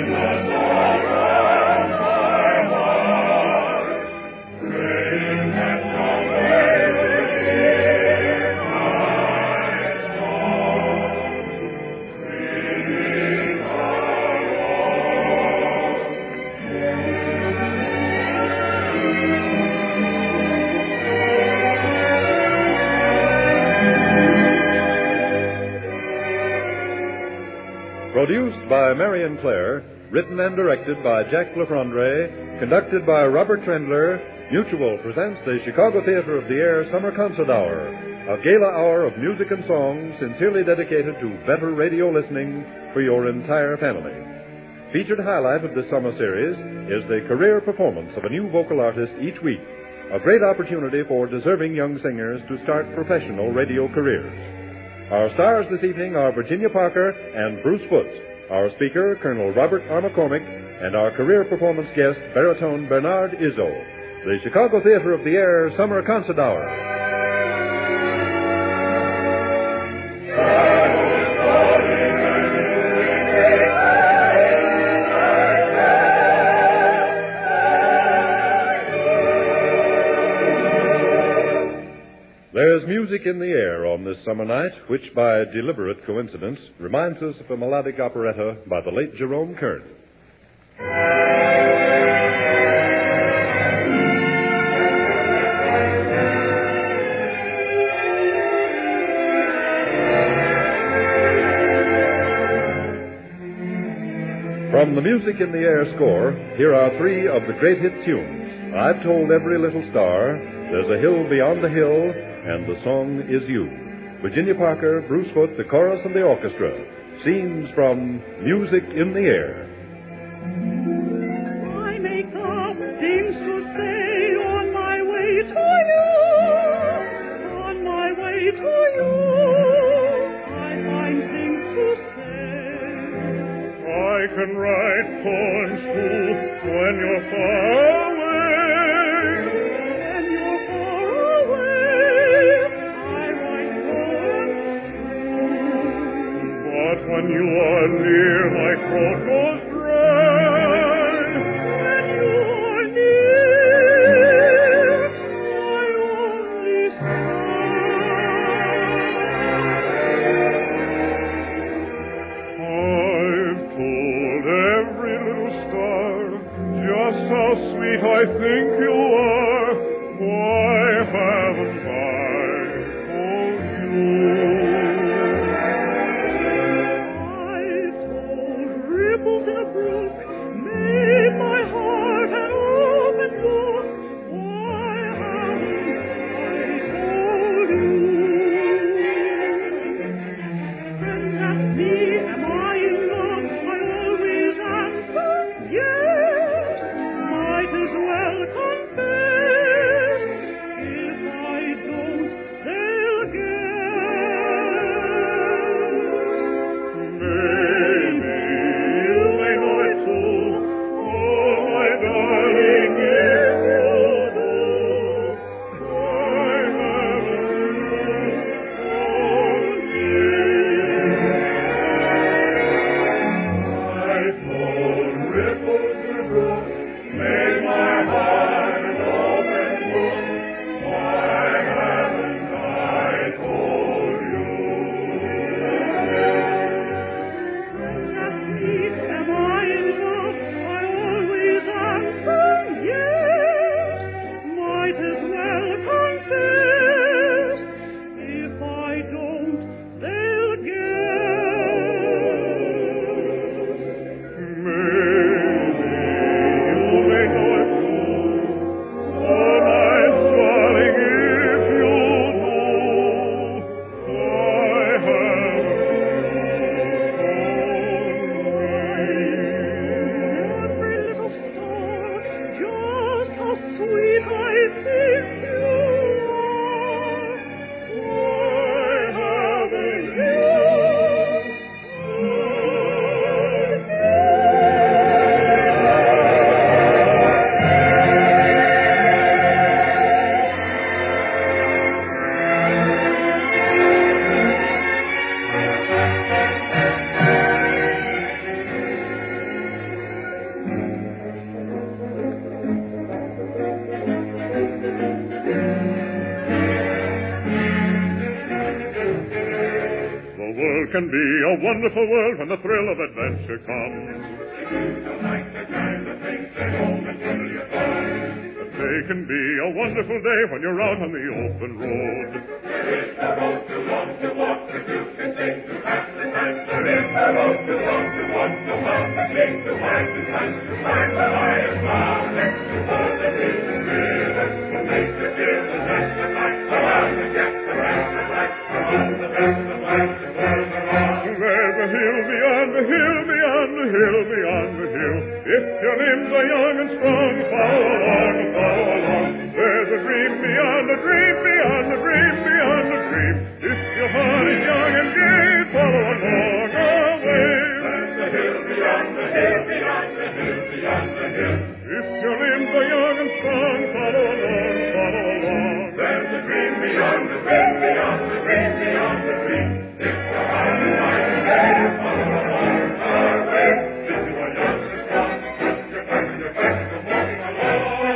Produced by Marion Clare, written and directed by Jack LaFrondre, conducted by Robert Trendler, Mutual presents the Chicago Theater of the Air Summer Concert Hour, a gala hour of music and songs sincerely dedicated to better radio listening for your entire family. Featured highlight of this summer series is the career performance of a new vocal artist each week, a great opportunity for deserving young singers to start professional radio careers. Our stars this evening are Virginia Parker and Bruce Foote, our speaker, Colonel Robert R. McCormick, and our career performance guest, baritone Bernard Izzo. The Chicago Theater of the Air Summer Concert Hour. There's music in the air on this summer night, which by deliberate coincidence reminds us of a melodic operetta by the late Jerome Kern. From the Music in the Air score, here are three of the great hit tunes. I've Told Every Little Star, There's a Hill Beyond the Hill, and The Song Is You. Virginia Parker, Bruce Foote, the chorus and the orchestra. Scenes from Music in the Air. I make up things to say on my way to you. On my way to you. I find things to say. I can write poems too when you're far away. When you're far away, I write poems too. But when you are near, my throat goes dry. When you are near, I only I've told every little star just how sweet I think you are. Why haven't I told you? I told ripples in a brook, made my heart an open book. Why haven't I told you? Friends ask me, am I in love? I always answer yes. Might as well confess. can be a wonderful world when the thrill of adventure comes. They can be a wonderful day when you're out on the open road. There is no road too long to walk if you can sing to pass the time. There is no road too long to walk, no mountain peak to climb to climb the highest mountain. For the distant river will make you feel the best of life. Around the gap, the rest of life, around the best of life, the world around. There's a hill beyond the hill, beyond the hill, beyond the hill. If your limbs are young and strong, follow along, follow along. There's a dream beyond the dream, beyond the dream, beyond the dream. If your heart is young and gay, follow along our way. There's a hill beyond the hill, beyond the hill, beyond the hill. If your limbs are young and strong, follow along, follow along. There's a dream beyond the dream, beyond the dream, beyond the dream. If your heart is young and gay, follow along our way. If you are young and strong, put your back and your best and walking along.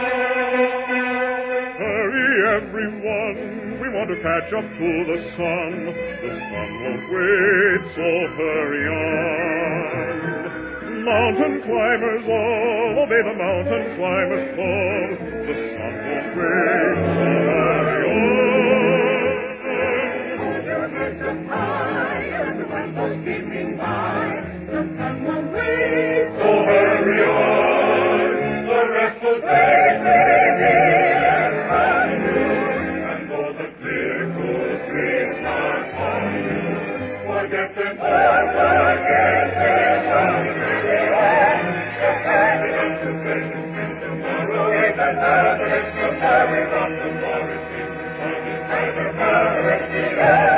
Hurry, everyone, we want to catch up to the sun. The sun won't wait, so hurry on. Mountain climbers all, obey the mountain climbers call. The sun won't wait, so hurry on. Hold your heads up high as the wind goes streaming by. The sun won't wait, So hurry on, the rest will take and run you. And though the clear, cool streams are calling you, forget them all, forget them already on. Just hang it up to face and tomorrow is another. It's the very rock the forest is the sun is never far. It's the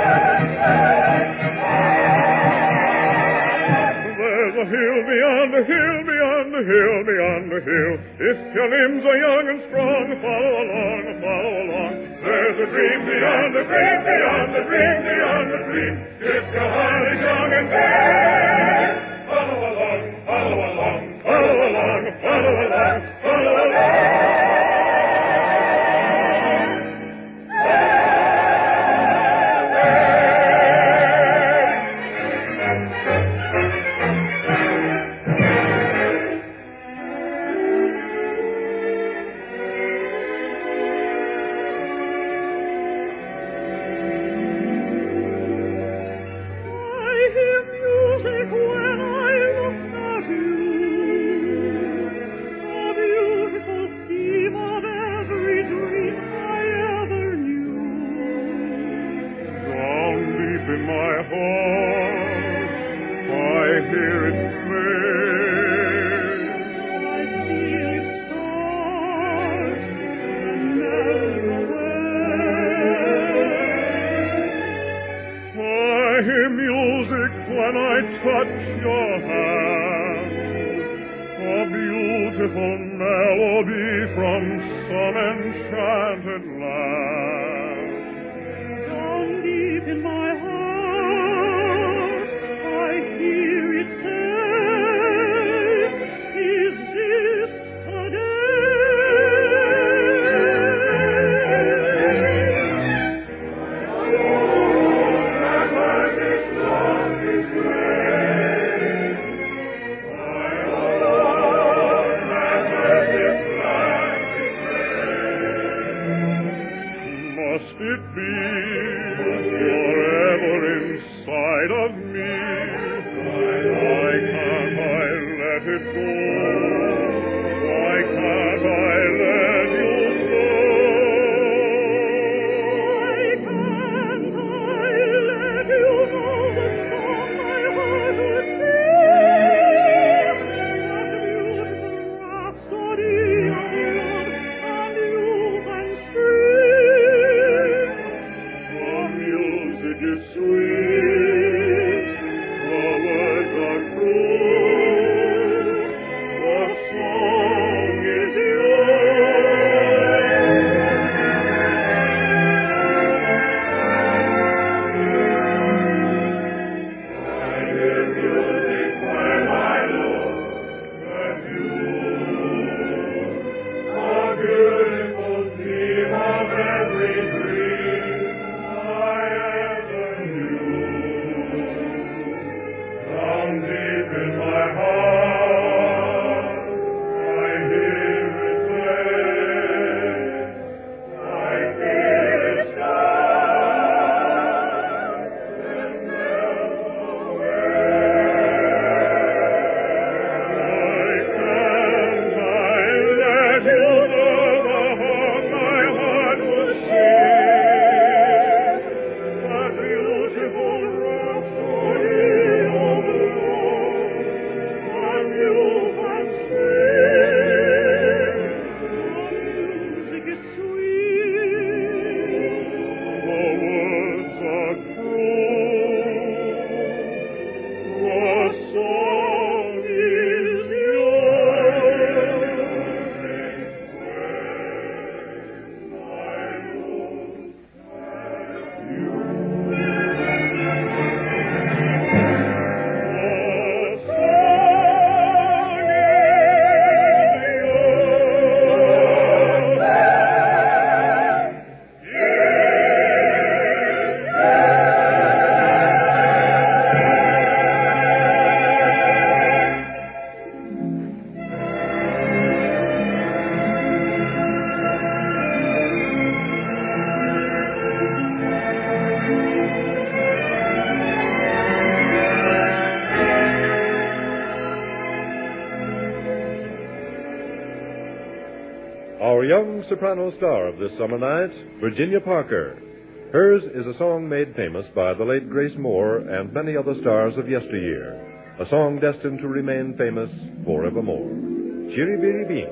There's a hill beyond the hill, beyond the hill, beyond the hill. If your limbs are young and strong, follow along, follow along. There's a dream beyond the dream, beyond the dream, beyond the dream. If your heart is young and gay, follow along, follow along, follow along, follow along, follow along. I hear music when I look at you. A beautiful theme of every dream I ever knew. Down deep in my heart, I hear it play. I feel it start and melt away. I hear music when I touch your hand, a beautiful melody from some enchanted land. Down deep in my heart, I hear it say, is this a Must it be forever inside of me? Why can't I let it go? Why can't I let you go? Why can't I let you know the song my heart would sing? That beautiful rhapsody of love and youth and spring. The music is sweet, the words are true. Our young soprano star of this summer night, Virginia Parker. Hers is a song made famous by the late Grace Moore and many other stars of yesteryear. A song destined to remain famous forevermore. Chiri Biri Bean.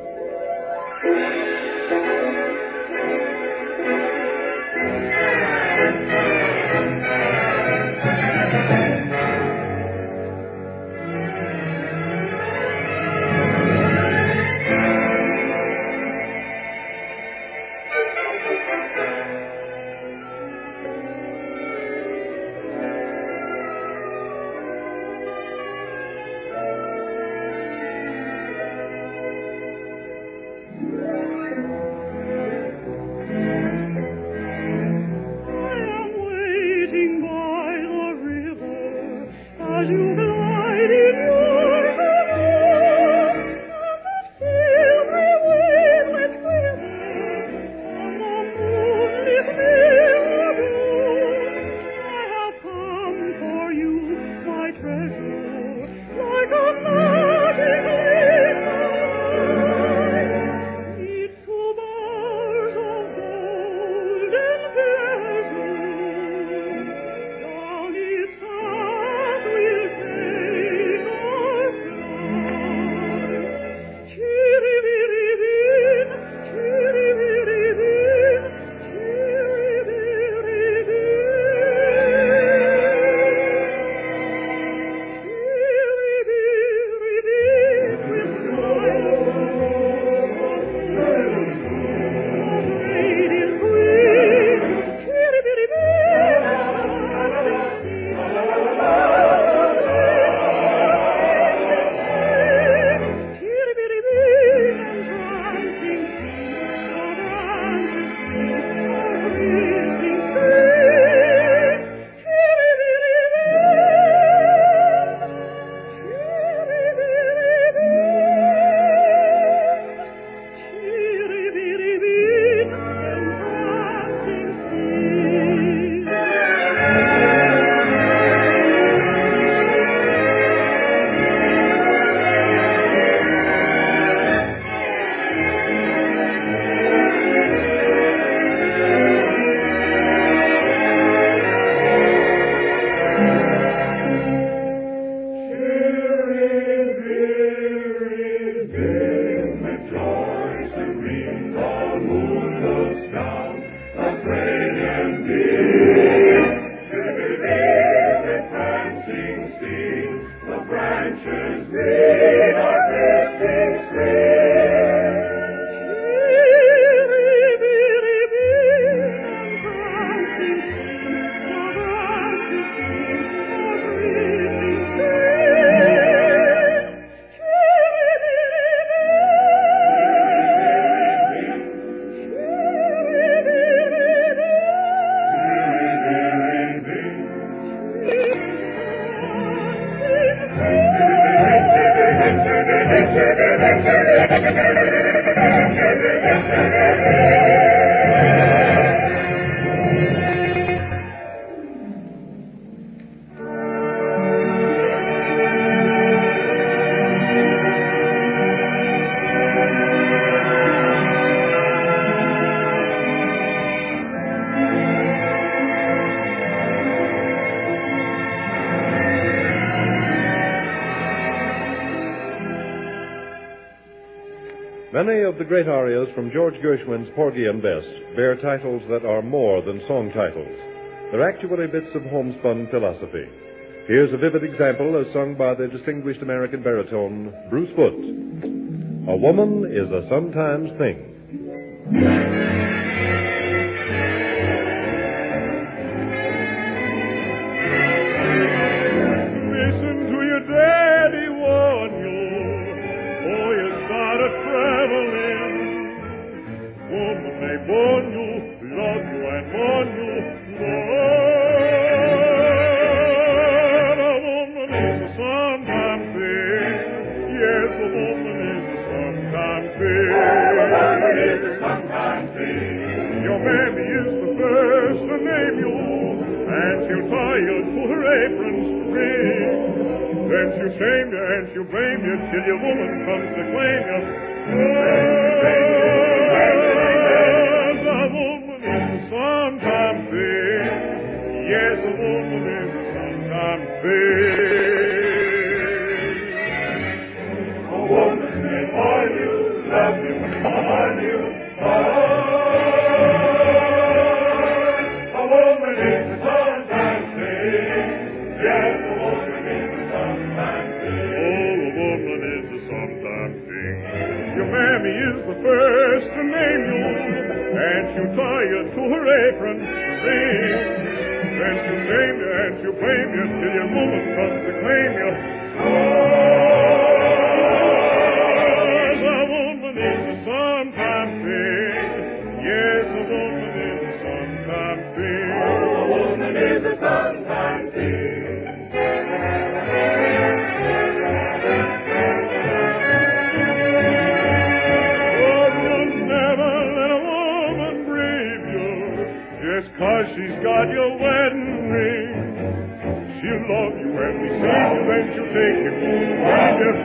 Many of the great arias from George Gershwin's Porgy and Bess bear titles that are more than song titles. They're actually bits of homespun philosophy. Here's a vivid example as sung by the distinguished American baritone, Bruce Foote. A woman is a sometimes thing. Your mammy is the first to name you, and she'll tie you to her apron string. Then she'll shame you and she'll blame you till your woman comes to claim you. you tie it to her apron, sing. And she'll blame you, and she'll blame you, till your woman comes to claim you. Oh, a woman is a sometime thing. Yes, a woman is a sometime thing. Oh, a woman is a sometime thing. Just 'cause she's got your wedding ring, she'll love you and be safe, and she'll take you home with you.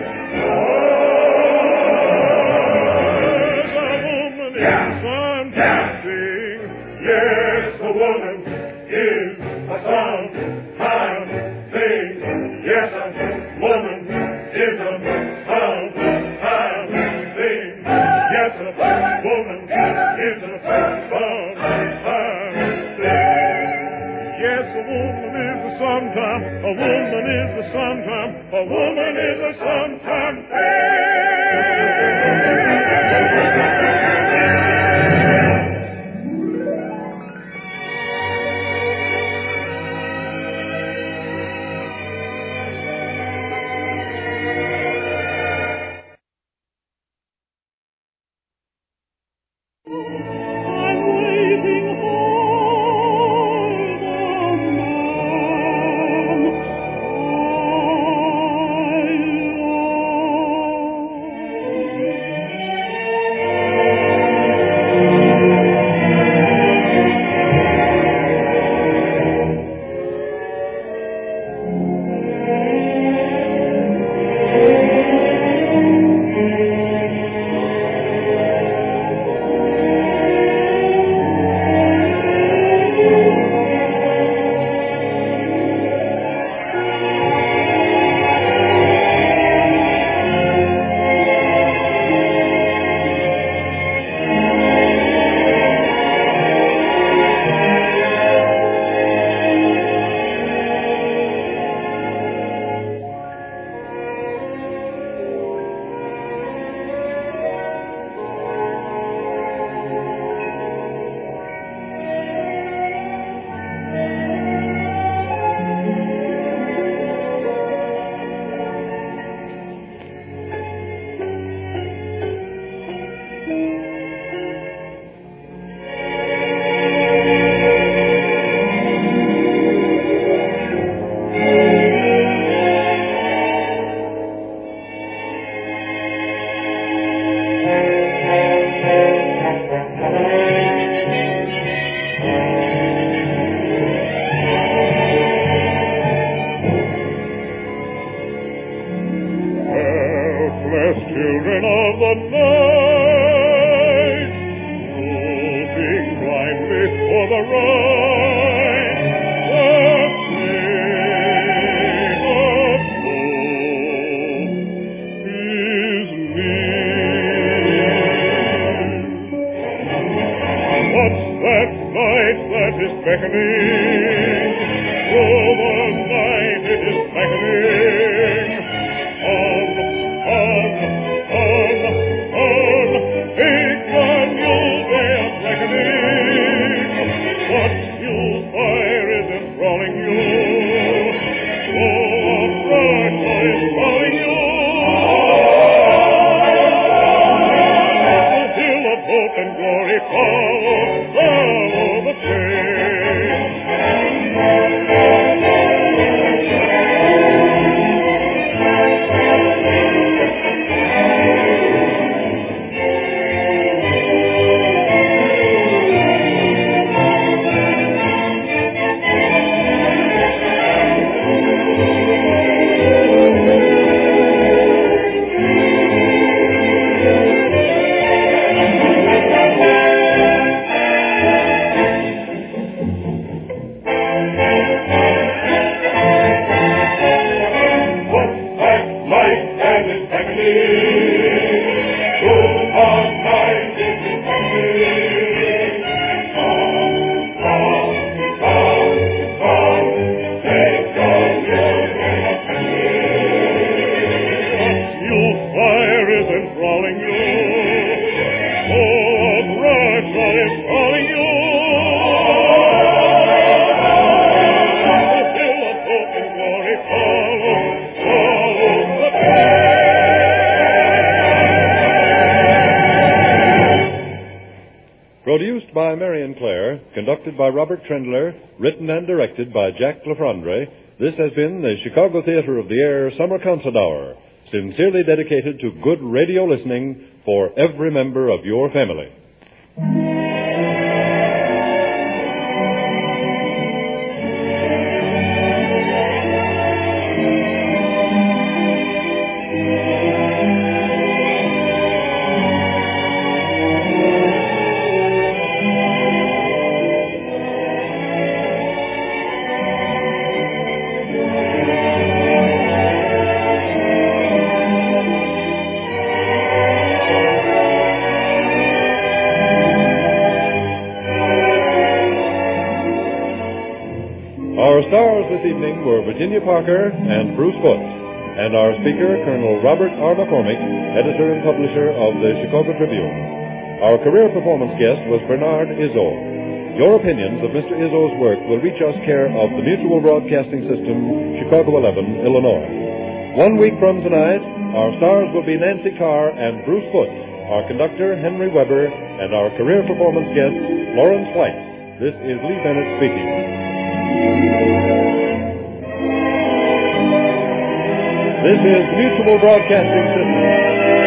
Oh, a woman is sometimes thing. Yes, a woman is a sometime thing. Yes, a woman is a sometime thing. Yes, a woman is a sometime. Yes, a woman is a sometime, a woman is a sometime, a woman is a sometime children of the night, groping blindly for the right, the King of hope is near. What's that light that is beckoning? Through the night it is beckoning. On, take the new day of reckoning. What new fire is enthralling you? Oh, a bright light is calling you. The hill of hope and glory, follow the train. Enthralling you, oh, a bright light is calling you. by Marion Clare, conducted by Robert Trendler, written and directed by Jack LaFrondre, this has been the Chicago Theater of the Air Summer Concert Hour, sincerely dedicated to good radio listening for every member of your family. Our stars this evening were Virginia Parker and Bruce Foote, and our speaker, Colonel Robert R. McCormick, editor and publisher of the Chicago Tribune. Our career performance guest was Bernard Izzo. Your opinions of Mr. Izzo's work will reach us care of the Mutual Broadcasting System, Chicago 11, Illinois. 1 week from tonight, our stars will be Nancy Carr and Bruce Foote, our conductor, Henry Weber, and our career performance guest, Lawrence White. This is Lee Bennett speaking. This is Mutual Broadcasting System.